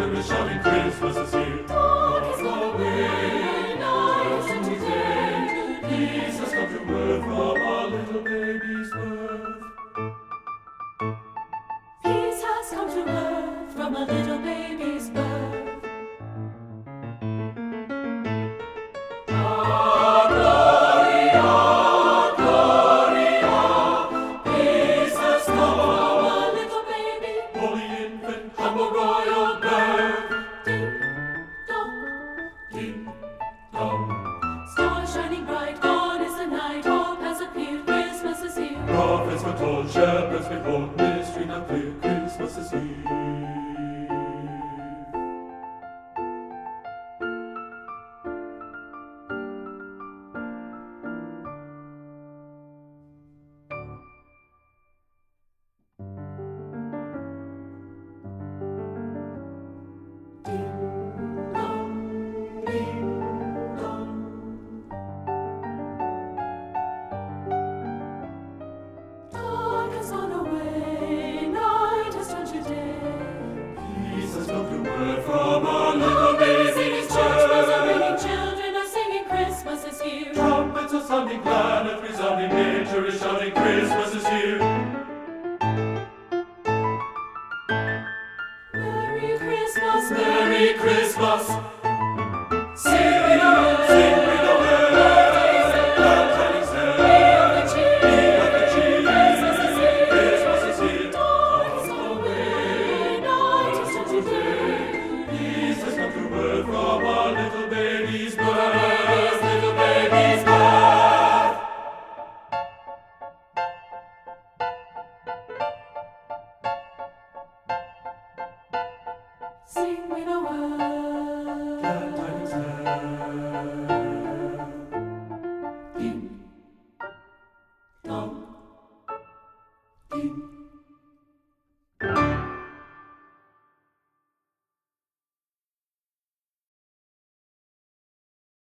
nature is shouting Christmas is here. Dark has gone away, night is today. Peace has come to earth from our little baby's birth. Peace has come to earth from a little baby's birth. Peace has come, From a little baby, holy infant, humble royal birth. ding dong, Ding dong. stars shining bright. Gone is the night, hope has appeared. Christmas is here. Prophets foretold, shepherds behold, mystery now clear, Christmas is here. Ding dong, ding dong. Dark has gone away, night has turned to day. Peace has come to earth from our little baby's Church bells are birth. ringing, children are singing, Christmas is here. Trumpets are sounding, planet resounding, nature is shouting, Christmas is here. Merry Christmas, Merry Christmas. Sing we the world, Sing we the word. Glad tidings there. the cheer. Be of the cheer. Christmas is here. Christmas is here. Dark has gone away, night has turned to day. Peace has come to earth from our little baby's birth. Little baby's birth. Sing we the word. Glad tidings there.